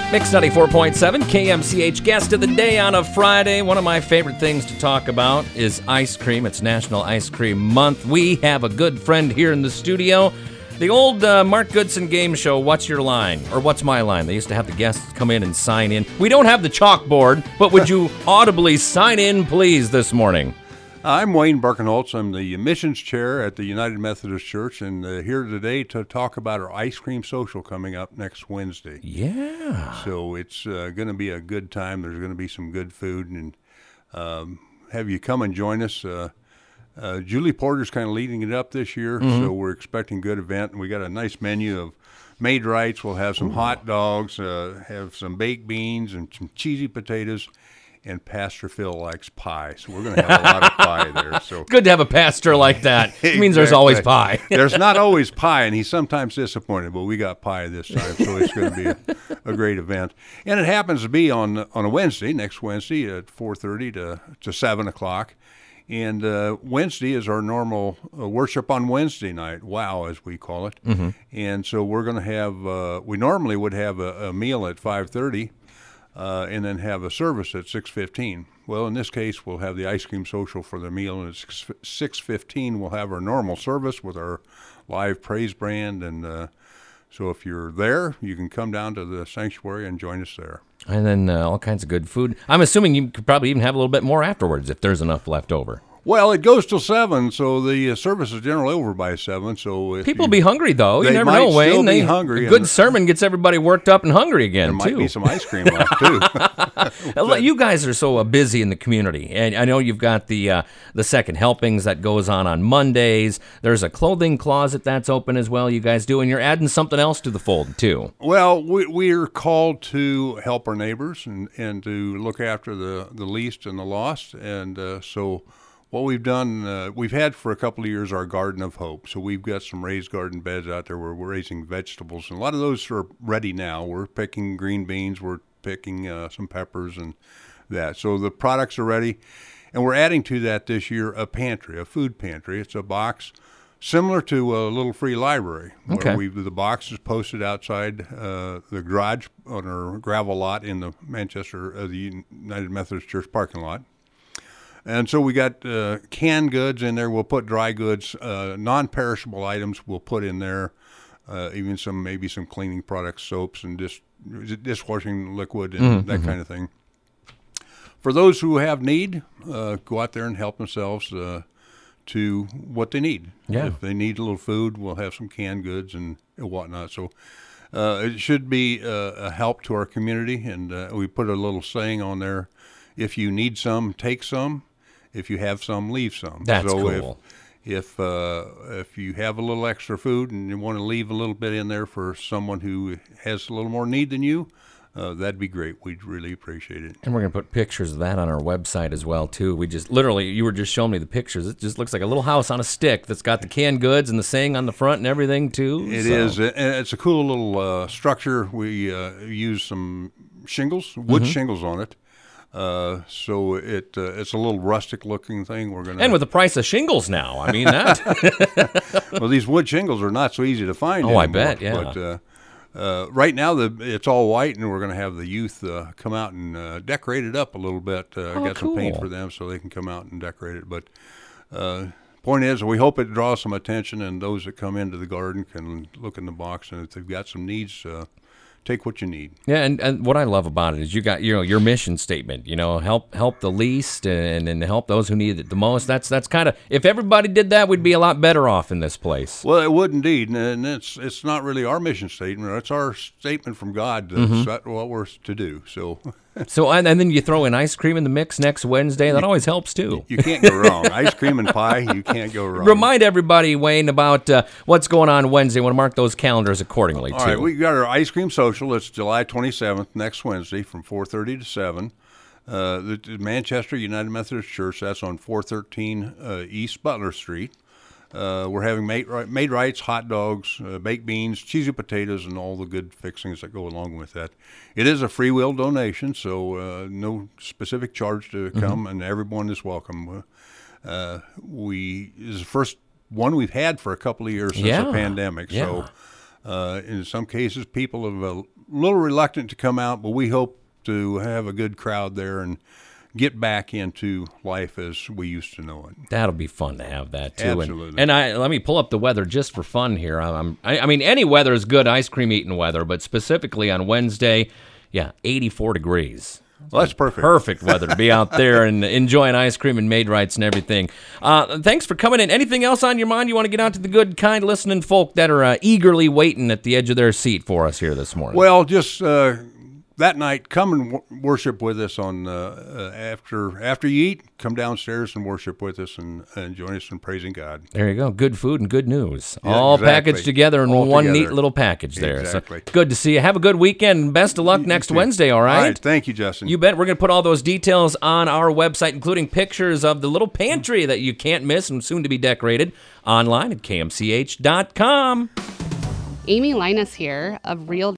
Mix 94.7, KMCH guest of the day on a Friday. One of my favorite things to talk about is ice cream. It's National Ice Cream Month. We have a good friend here in the studio. The old Mark Goodson game show, What's Your Line? Or What's My Line? They used to have the guests come in and sign in. We don't have the chalkboard, but would you audibly sign in, please, this morning? I'm Wayne Birkenholtz. I'm the missions chair at the United Methodist Church, and here today to talk about our ice cream social coming up next Wednesday. Yeah. So it's going to be a good time. There's going to be some good food, and have you come and join us. Julie Porter's kind of leading it up this year, so we're expecting a good event. And we got a nice menu of made rights. We'll have some hot dogs, have some baked beans, and some cheesy potatoes. And Pastor Phil likes pie, so we're going to have a lot of pie there. So good to have a pastor like that. It means there's always pie. There's not always pie, and he's sometimes disappointed, but we got pie this time, so it's going to be a great event. And it happens to be on a Wednesday, next Wednesday at 4:30 to 7 o'clock. And Wednesday is our normal worship on Wednesday night, WOW, as we call it. Mm-hmm. And so we're going to have, we normally would have a meal at 5:30. And then have a service at 6:15. Well, in this case, we'll have the ice cream social for the meal, and at 6:15 we'll have our normal service with our live praise band. And so if you're there, you can come down to the sanctuary and join us there. And then all kinds of good food. I'm assuming you could probably even have a little bit more afterwards if there's enough left over. Well, it goes till 7, so the service is generally over by 7. So people will be hungry, though. You never know, Wayne. They might still be hungry. A good sermon gets everybody worked up and hungry again, there too. Might be some ice cream left, too. You guys are so busy in the community, and I know you've got the second helpings that goes on Mondays. There's a clothing closet that's open as well, you guys do, and you're adding something else to the fold, too. Well, we're called to help our neighbors and to look after the least and the lost, and so what we've done, we've had for a couple of years our Garden of Hope. So we've got some raised garden beds out there where we're raising vegetables. And a lot of those are ready now. We're picking green beans. We're picking some peppers and that. So the products are ready. And we're adding to that this year a pantry, a food pantry. It's a box similar to a little free library. Okay. Where the box is posted outside the garage on our gravel lot in the the United Methodist Church parking lot. And so we got canned goods in there. We'll put dry goods, non-perishable items we'll put in there, even maybe some cleaning products, soaps, and dishwashing liquid and that kind of thing. For those who have need, go out there and help themselves to what they need. Yeah. If they need a little food, we'll have some canned goods and whatnot. So it should be a help to our community, and we put a little saying on there, if you need some, take some. If you have some, leave some. That's so cool. If you have a little extra food and you want to leave a little bit in there for someone who has a little more need than you, that'd be great. We'd really appreciate it. And we're going to put pictures of that on our website as well, too. We just literally, you were just showing me the pictures. It just looks like a little house on a stick that's got the canned goods and the saying on the front and everything, too. It is. And it's a cool little structure. We use some shingles, wood shingles on it. So it's a little rustic looking thing. And with the price of shingles now, I mean that. Well, these wood shingles are not so easy to find anymore. I bet, yeah. But right now it's all white, and we're going to have the youth come out and decorate it up a little bit. Got some paint for them so they can come out and decorate it. But point is, we hope it draws some attention, and those that come into the garden can look in the box, and if they've got some needs, take what you need. Yeah, and what I love about it is you got your mission statement. Help the least and help those who need it the most. That's kind of, if everybody did that, we'd be a lot better off in this place. Well, it would indeed, and it's not really our mission statement. It's our statement from God. That's what we're to do. So and then you throw in ice cream in the mix next Wednesday. That always helps too. You can't go wrong. Ice cream and pie, you can't go wrong. Remind everybody, Wayne, about what's going on Wednesday. I want to mark those calendars accordingly, too. All right, we got our ice cream social. It's July 27th, next Wednesday, from 4:30 to 7. The Manchester United Methodist Church, that's on 413 East Butler Street. We're having made rights, hot dogs, baked beans, cheesy potatoes, and all the good fixings that go along with that. It is a free will donation, so no specific charge to come, and everyone is welcome. This is the first one we've had for a couple of years since the pandemic, so In some cases, people are a little reluctant to come out, but we hope to have a good crowd there and get back into life as we used to know it. That'll be fun to have that, too. Absolutely. And let me pull up the weather just for fun here. I mean, any weather is good ice cream eating weather, but specifically on Wednesday, 84 degrees. Well, that's perfect. Perfect weather to be out there and enjoying ice cream and Maid Rights and everything. Thanks for coming in. Anything else on your mind you want to get out to the good, kind, listening folk that are eagerly waiting at the edge of their seat for us here this morning? Well, just that night, come and worship with us on after you eat. Come downstairs and worship with us and join us in praising God. There you go. Good food and good news. Yeah, all exactly. packaged together in All one together. neat little package there. Exactly. So good to see you. Have a good weekend. Best of luck next too. Wednesday, all right? All right. Thank you, Justin. You bet. We're going to put all those details on our website, including pictures of the little pantry that you can't miss and soon to be decorated online at kmch.com. Amy Linus here of Real